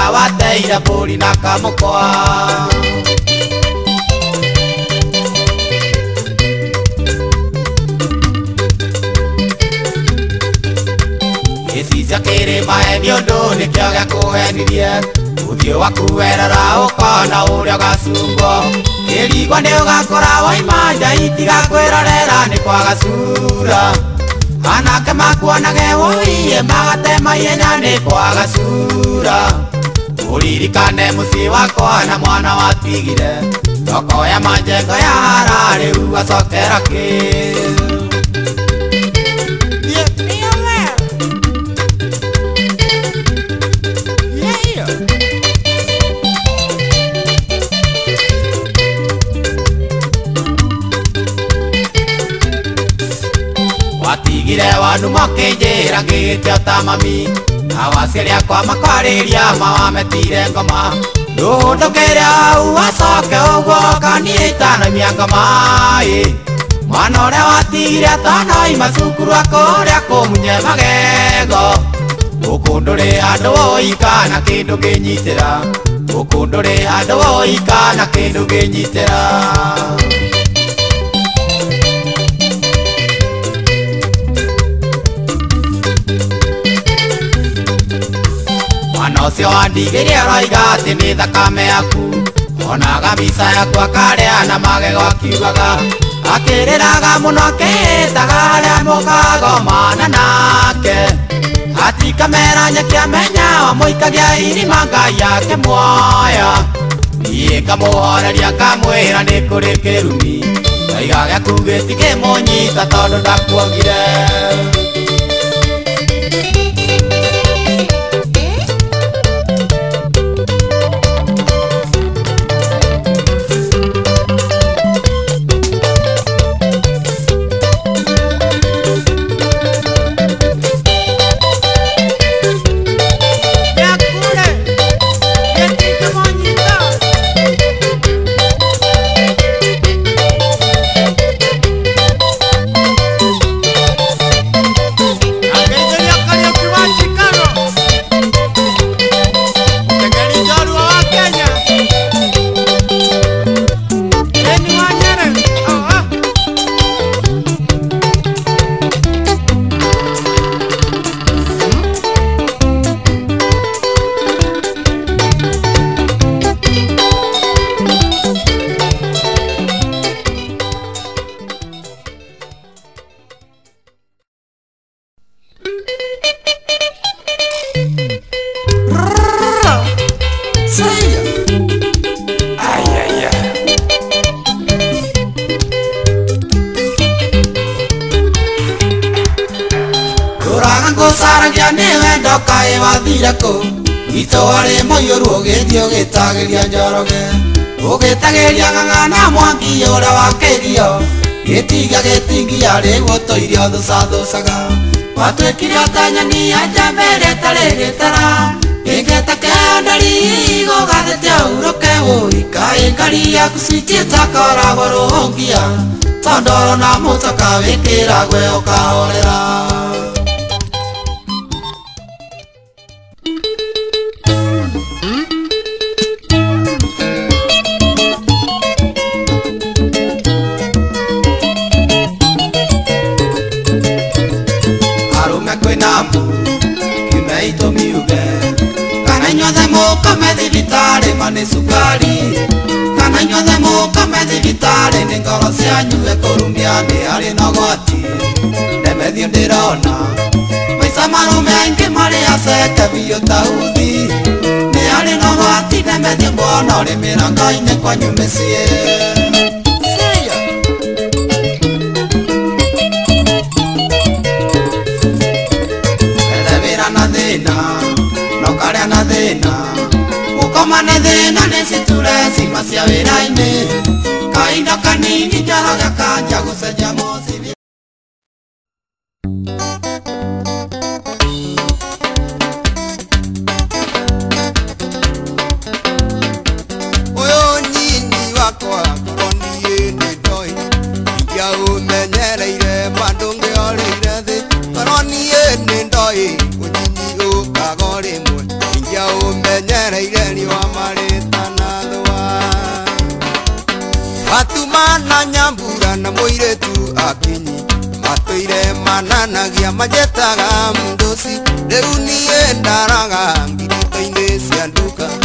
uria wateire mburi na kamukwa Gicicia kirima ni undu nikio giakuhenirie uthio waku werera ukona uria gacungo kirigwa ni ugakora waima nja itigakwirorera ni kwaga cura anake makuonage woiye magatema ihenya ni kwaga cura uririkane mucii wakwa na mwana watigire tokoya manjengo ya hara riu acokera ki watigire wandu makinjira ngigitio ta mami na waciari akwa makwariria mawametire ngoma ndundukire au acoke uguo kaniitanamia ngoma mwana uria watigire atanaima cukuru akuria kumunye magego guku nduri handu woika na kindu nginyitira guku nduri handu woika na kindu nginyitira Nocio wandigirie roiga ati ni thakame yaku ona gabisa yaku akaria na magego akiugaga akiriraga muno kitaga aria mukagomana nake ati kamera nyakiamenya wamuikagia irima ngai yake muoya niĩ ngamuhoreria ngamwĩra nĩ kũrĩ kĩrumi ngaiga gĩaku gĩtigĩmũnyita tondũ ndakuongire itore moyuru githio gitagiria njoroge ugitagiria ng'ang'ana mwangi uria wakirio gitiga gitingia riu toirio thucathucaga watwikire otanyani anja mbere tari gitara ingeta kendari gugathite uruke wurikai ngari yaku citie takoragwo ruhungia tondoro na mutoka wikiragwe ukahorera Mane sukari kana nyothe muka thibitari ni ngoro cianyu ekurumia ni ari nogoti ndemethio ndirona maica marume aingi mari aceke biũ ta uthi ni ari nogoti ndemethio mbona uri mirango-ini kwanyu mĩciĩ wĩra na thĩna no karĩa na thĩna Komane thina niciture cima cia wĩra-inĩ kainda kanini njaro gakanja gũcenjia mũcibi ũyũ nyini wakwa korwo niĩ nĩ ndoĩ ingĩaũmenyereire mandũngĩorĩire thĩ korwo niĩ nĩ ndoĩ ũnyinyi ũkaga rĩmwe ingĩaũmenyereire mereire ni wa mareta na thwa Watumana Nyambura na muiretu akinyi Matuire mananagia majetaga mdosi Riu nie ndaraga ngirito-ini cia nduka